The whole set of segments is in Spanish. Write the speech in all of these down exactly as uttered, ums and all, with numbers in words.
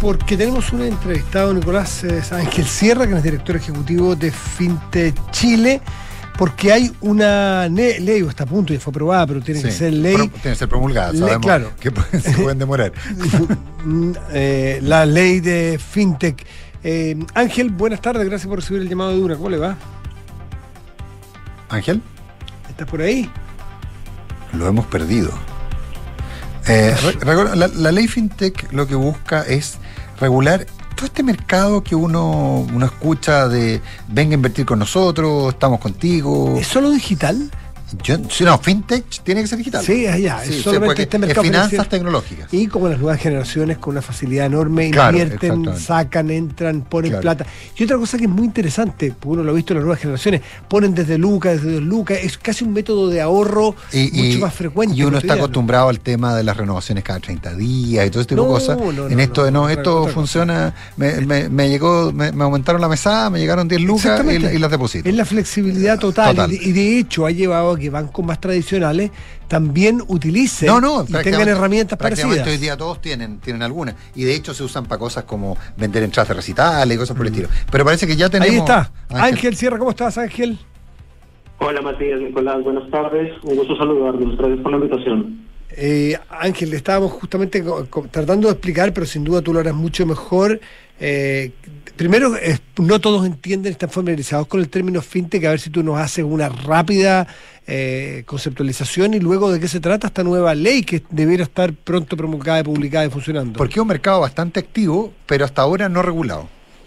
porque tenemos un entrevistado, Nicolás eh, Ángel Sierra, que es director ejecutivo de Fintech Chile, porque hay una ne- ley, o está a punto, ya fue aprobada, pero tiene sí, que ser ley. Pro, tiene que ser promulgada, sabemos ley, claro. que pueden, se pueden demorar. eh, la ley de Fintech. Eh, Ángel, buenas tardes, gracias por recibir el llamado de Duna. ¿Cómo le va? Ángel. ¿Estás por ahí? Lo hemos perdido. Eh, re, la, la ley FinTech lo que busca es regular todo este mercado que uno, uno escucha de venga a invertir con nosotros, estamos contigo. ¿Es solo digital? Yo, si no, FinTech tiene que ser digital. Sí, allá, sí, es solamente sí, este mercado. Es finanzas tecnológicas. Y como las nuevas generaciones con una facilidad enorme, claro, invierten, sacan, entran, ponen claro. plata. Y otra cosa que es muy interesante, porque uno lo ha visto en las nuevas generaciones, ponen desde lucas, desde dos lucas, es casi un método de ahorro y, mucho y, más frecuente. Y uno está acostumbrado al tema de las renovaciones cada treinta días y todo ese tipo no, de cosas. No, no, en esto de no, no, esto funciona, me, me, me llegó, me, me aumentaron la mesada, me llegaron diez lucas y, y las deposito. Es la flexibilidad total, total. Y, y de hecho ha llevado a que bancos más tradicionales también utilicen no, no, y tengan herramientas parecidas. Hoy día todos tienen, tienen algunas y de hecho se usan para cosas como vender entradas de recitales y cosas por el estilo. Pero parece que ya tenemos... Ahí está, Ángel, Ángel Sierra, ¿cómo estás, Ángel? Hola Matías, Nicolás, buenas tardes, un gusto saludarlos, gracias por la invitación. Eh, Ángel, estábamos justamente co- co- tratando de explicar, pero sin duda tú lo harás mucho mejor. Eh, primero, eh, no todos entienden, están familiarizados con el término fintech, a ver si tú nos haces una rápida eh, conceptualización y luego de qué se trata esta nueva ley que debiera estar pronto promulgada y publicada y funcionando. Porque es un mercado bastante activo, pero hasta ahora no regulado.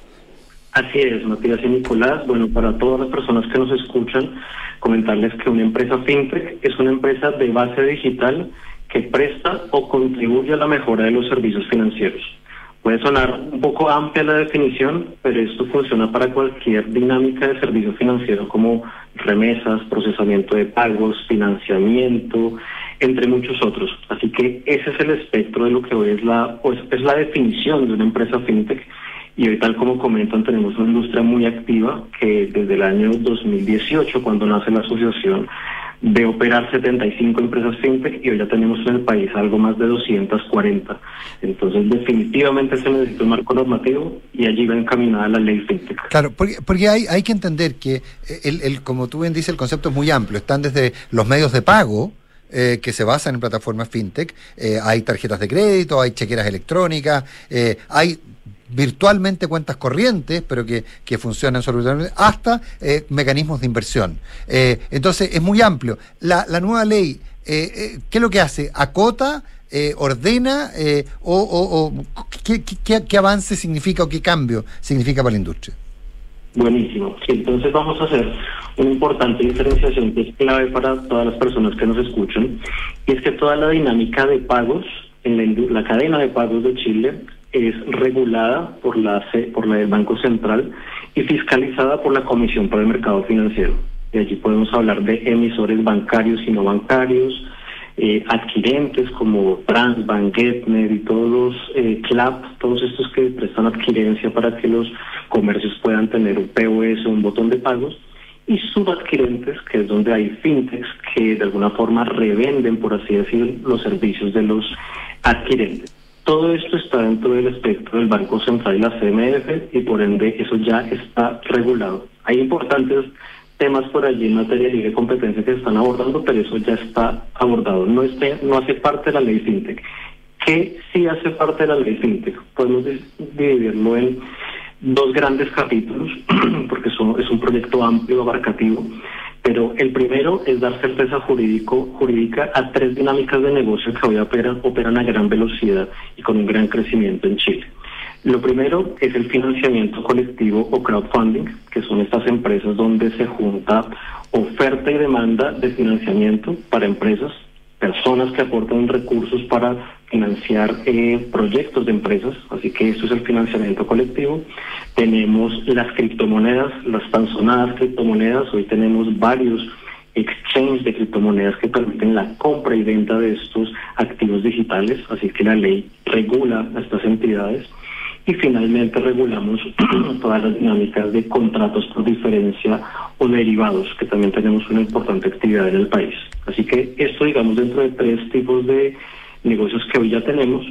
Así es, Matías y Nicolás. Bueno, para todas las personas que nos escuchan, comentarles que una empresa fintech es una empresa de base digital que presta o contribuye a la mejora de los servicios financieros. Puede sonar un poco amplia la definición, pero esto funciona para cualquier dinámica de servicio financiero como remesas, procesamiento de pagos, financiamiento, entre muchos otros. Así que ese es el espectro de lo que hoy es la, pues, es la definición de una empresa fintech. Y hoy, tal como comentan, tenemos una industria muy activa que desde el año dos mil dieciocho, cuando nace la asociación, de operar setenta y cinco empresas fintech, y hoy ya tenemos en el país algo más de doscientas cuarenta. Entonces, definitivamente se necesita un marco normativo y allí va encaminada la ley fintech. Claro, porque, porque hay, hay que entender que, el, el, como tú bien dices, el concepto es muy amplio. Están desde los medios de pago, Eh, que se basan en plataformas fintech, eh, hay tarjetas de crédito, hay chequeras electrónicas, eh, hay virtualmente cuentas corrientes, pero que, que funcionan sobre hasta eh, mecanismos de inversión. Eh, entonces, es muy amplio. La, la nueva ley, eh, eh, ¿qué es lo que hace? ¿Acota? Eh, ¿Ordena? Eh, o, o, o ¿qué, qué, ¿Qué avance significa o qué cambio significa para la industria? Buenísimo. Sí, entonces vamos a hacer una importante diferenciación que es clave para todas las personas que nos escuchan, y es que toda la dinámica de pagos en la, la cadena de pagos de Chile es regulada por la por la del Banco Central y fiscalizada por la Comisión para el Mercado Financiero. Y allí podemos hablar de emisores bancarios y no bancarios, eh, adquirentes como Transbank, Getnet y todos los eh, C L A P, todos estos que prestan adquirencia para que los comercios puedan tener un P O S, un botón de pagos, y subadquirentes, que es donde hay fintechs que de alguna forma revenden, por así decir, los servicios de los adquirentes. Todo esto está dentro del espectro del Banco Central y la C M F, y por ende eso ya está regulado. Hay importantes temas por allí en materia de libre competencia que se están abordando, pero eso ya está abordado. No, esté, no hace parte de la ley fintech. ¿Qué sí hace parte de la ley fintech? Podemos dividirlo en dos grandes capítulos, porque son, es un proyecto amplio, abarcativo, pero el primero es dar certeza jurídico, jurídica a tres dinámicas de negocio que hoy operan, operan a gran velocidad y con un gran crecimiento en Chile. Lo primero es el financiamiento colectivo o crowdfunding, que son estas empresas donde se junta oferta y demanda de financiamiento para empresas, personas que aportan recursos para financiar eh, proyectos de empresas, así que eso es el financiamiento colectivo. Tenemos las criptomonedas, las tan sonadas criptomonedas, hoy tenemos varios exchanges de criptomonedas que permiten la compra y venta de estos activos digitales, así que la ley regula a estas entidades. Y finalmente regulamos todas las dinámicas de contratos por diferencia o derivados, que también tenemos una importante actividad en el país. Así que esto, digamos, dentro de tres tipos de negocios que hoy ya tenemos,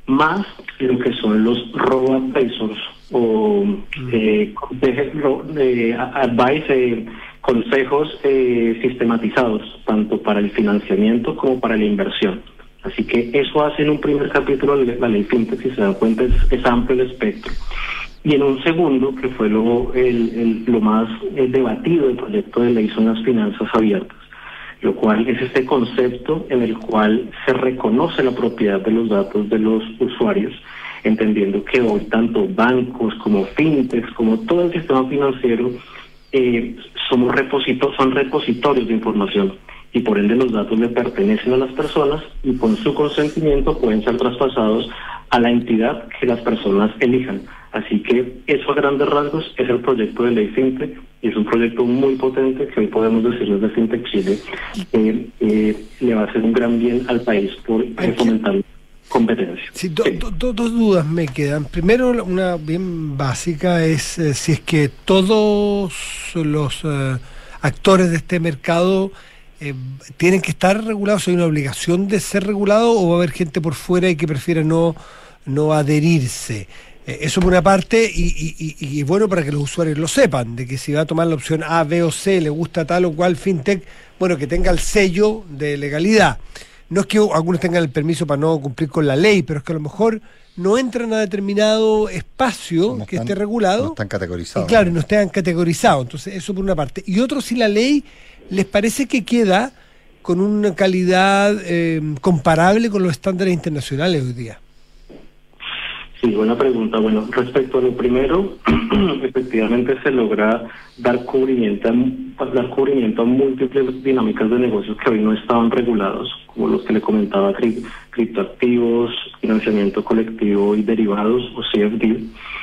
más lo que son los robo-advisors o eh, de, advice, eh, consejos eh, sistematizados, tanto para el financiamiento como para la inversión. Así que eso hace en un primer capítulo de la ley FinTech, si se dan cuenta, es, es amplio el espectro. Y en un segundo, que fue lo, el, el, lo más eh, debatido del proyecto de ley, son las finanzas abiertas, lo cual es este concepto en el cual se reconoce la propiedad de los datos de los usuarios, entendiendo que hoy tanto bancos como fintechs, como todo el sistema financiero, eh, somos reposito- son repositorios de información, y por ende los datos le pertenecen a las personas y con su consentimiento pueden ser traspasados a la entidad que las personas elijan. Así que eso a grandes rasgos es el proyecto de ley FinTech, y es un proyecto muy potente que hoy podemos decir desde FinTech Chile que eh, le va a hacer un gran bien al país por fomentar competencia. Sí, do, do, do, dos dudas me quedan. Primero, una bien básica es eh, si es que todos los eh, actores de este mercado eh, tienen que estar regulados, ¿hay una obligación de ser regulado o va a haber gente por fuera y que prefiera no, no adherirse? Eh, eso por una parte, y, y, y, y bueno, para que los usuarios lo sepan, de que si va a tomar la opción A, B o C, le gusta tal o cual fintech, bueno, que tenga el sello de legalidad. No es que algunos tengan el permiso para no cumplir con la ley, pero es que a lo mejor no entran a determinado espacio no que están, esté regulado. No están categorizados. Y claro, no están categorizados. Entonces, eso por una parte. Y otro, si la ley les parece que queda con una calidad eh, comparable con los estándares internacionales hoy día. Sí, buena pregunta. Bueno, respecto a lo primero, efectivamente se logra dar cubrimiento, a, dar cubrimiento a múltiples dinámicas de negocios que hoy no estaban regulados, como los que le comentaba, cri, criptoactivos, financiamiento colectivo y derivados, o C F D,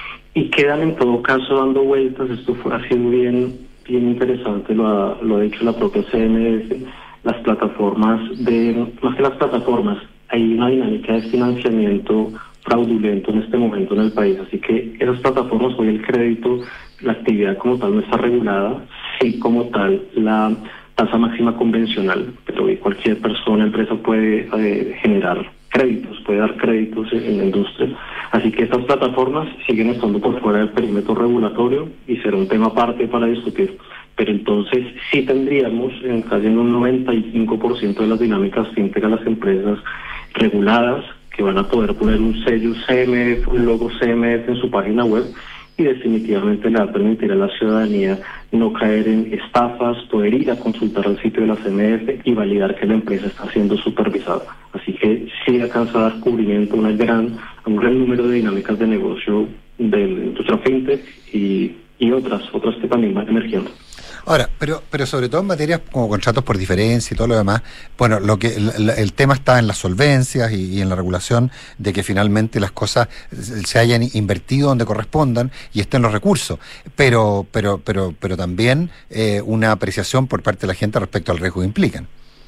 y quedan en todo caso dando vueltas. Esto fue, ha sido bien, bien interesante, lo ha, lo ha dicho la propia C M S, las plataformas de, más que las plataformas, hay una dinámica de financiamiento fraudulento en este momento en el país, así que esas plataformas, hoy el crédito, la actividad como tal no está regulada, sí como tal la tasa máxima convencional, pero hoy cualquier persona, empresa puede eh, generar créditos, puede dar créditos en, en la industria, así que estas plataformas siguen estando por fuera del perímetro regulatorio y será un tema aparte para discutir, pero entonces sí tendríamos en casi en un noventa y cinco por ciento de las dinámicas fintech a las empresas reguladas, que van a poder poner un sello C M F, un logo C M F en su página web, y definitivamente le va a permitir a la ciudadanía no caer en estafas, poder ir a consultar el sitio de la C M F y validar que la empresa está siendo supervisada. Así que sí alcanza a dar cubrimiento a una gran, a un gran número de dinámicas de negocio de la industria fintech y, y otras, otras que también van emergiendo. Ahora, pero pero sobre todo en materias como contratos por diferencia y todo lo demás, bueno, lo que el, el tema está en las solvencias y, y en la regulación de que finalmente las cosas se hayan invertido donde correspondan y estén los recursos, pero pero pero pero también eh, una apreciación por parte de la gente respecto al riesgo que implican.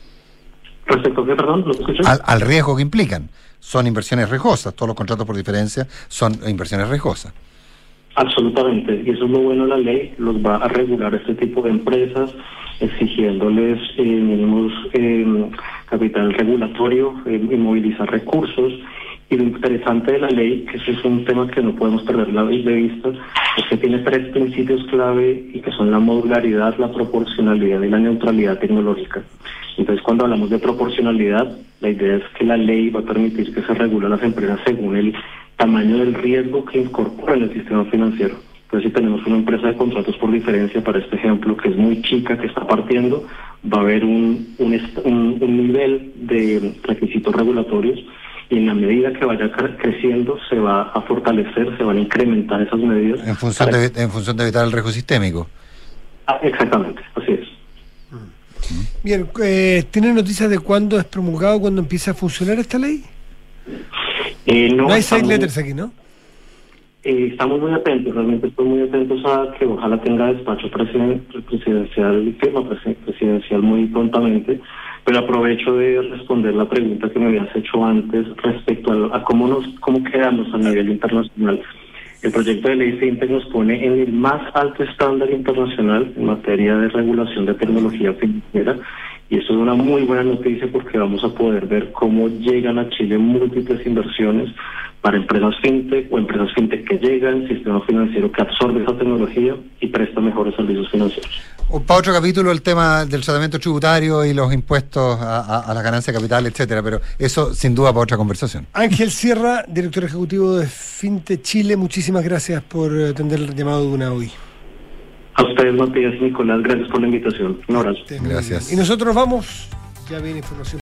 ¿Respecto a qué, perdón? ¿Lo escuché? Al, al riesgo que implican. Son inversiones riesgosas, todos los contratos por diferencia son inversiones riesgosas. Absolutamente, y eso es lo bueno de la ley, los va a regular este tipo de empresas, exigiéndoles eh, mínimos eh, capital regulatorio, eh, y movilizar recursos. Y lo interesante de la ley, que eso es un tema que no podemos perder de vista, es que tiene tres principios clave y que son la modularidad, la proporcionalidad y la neutralidad tecnológica. Entonces, cuando hablamos de proporcionalidad, la idea es que la ley va a permitir que se regulen las empresas según el tamaño del riesgo que incorpora en el sistema financiero. Entonces, si tenemos una empresa de contratos por diferencia, para este ejemplo, que es muy chica, que está partiendo, va a haber un, un, un, un nivel de requisitos regulatorios, y en la medida que vaya cre- creciendo se va a fortalecer, se van a incrementar esas medidas. En función, para... de, en función de evitar el riesgo sistémico. Ah, exactamente, así es. Bien, eh, ¿tienen noticias de cuándo es promulgado, cuándo empieza a funcionar esta ley? Eh, no, no hay seis estamos, letras aquí, ¿no? Eh, estamos muy atentos, realmente estoy muy atentos a que ojalá tenga despacho presiden- presidencial, firma presidencial muy prontamente, pero aprovecho de responder la pregunta que me habías hecho antes respecto a, a cómo nos cómo quedamos a nivel internacional. El proyecto de ley FinTech nos pone en el más alto estándar internacional en materia de regulación de tecnología financiera, Y eso es una muy buena noticia porque vamos a poder ver cómo llegan a Chile múltiples inversiones para empresas fintech o empresas fintech que llegan, sistema financiero que absorbe esa tecnología y presta mejores servicios financieros. Para otro capítulo el tema del tratamiento tributario y los impuestos a, a, a las ganancias de capital, etcétera, pero eso sin duda para otra conversación. Ángel Sierra, director ejecutivo de Fintech Chile, muchísimas gracias por atender el llamado de Duna hoy. A ustedes, Matías y Nicolás, gracias por la invitación. Un abrazo. Gracias. Y nosotros vamos, ya viene información.